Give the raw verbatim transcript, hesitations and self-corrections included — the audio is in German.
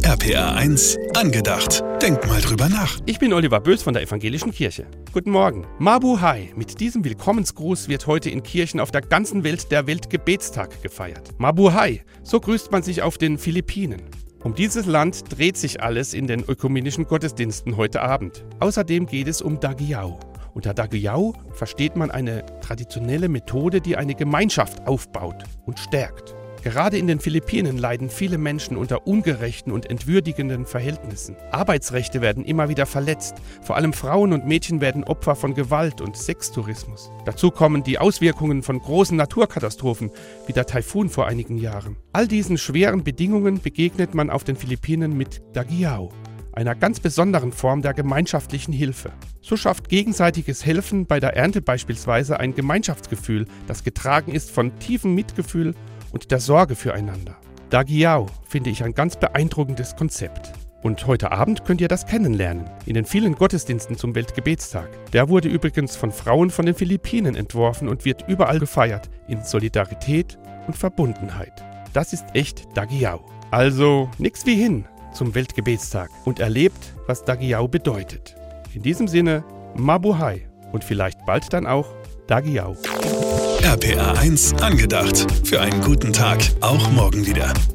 R P R eins angedacht. Denk mal drüber nach. Ich bin Oliver Bös von der Evangelischen Kirche. Guten Morgen. Mabuhay. Mit diesem Willkommensgruß wird heute in Kirchen auf der ganzen Welt der Weltgebetstag gefeiert. Mabuhay. So grüßt man sich auf den Philippinen. Um dieses Land dreht sich alles in den ökumenischen Gottesdiensten heute Abend. Außerdem geht es um Dagiao. Unter Dagiao versteht man eine traditionelle Methode, die eine Gemeinschaft aufbaut und stärkt. Gerade in den Philippinen leiden viele Menschen unter ungerechten und entwürdigenden Verhältnissen. Arbeitsrechte werden immer wieder verletzt. Vor allem Frauen und Mädchen werden Opfer von Gewalt und Sextourismus. Dazu kommen die Auswirkungen von großen Naturkatastrophen, wie der Taifun vor einigen Jahren. All diesen schweren Bedingungen begegnet man auf den Philippinen mit Dagiao, einer ganz besonderen Form der gemeinschaftlichen Hilfe. So schafft gegenseitiges Helfen bei der Ernte beispielsweise ein Gemeinschaftsgefühl, das getragen ist von tiefem Mitgefühl und der Sorge füreinander. Dagiao finde ich ein ganz beeindruckendes Konzept. Und heute Abend könnt ihr das kennenlernen, in den vielen Gottesdiensten zum Weltgebetstag. Der wurde übrigens von Frauen von den Philippinen entworfen und wird überall gefeiert, in Solidarität und Verbundenheit. Das ist echt Dagiao. Also nix wie hin zum Weltgebetstag und erlebt, was Dagiao bedeutet. In diesem Sinne, Mabuhay und vielleicht bald dann auch Dagiao. R P R eins angedacht. Für einen guten Tag, auch morgen wieder.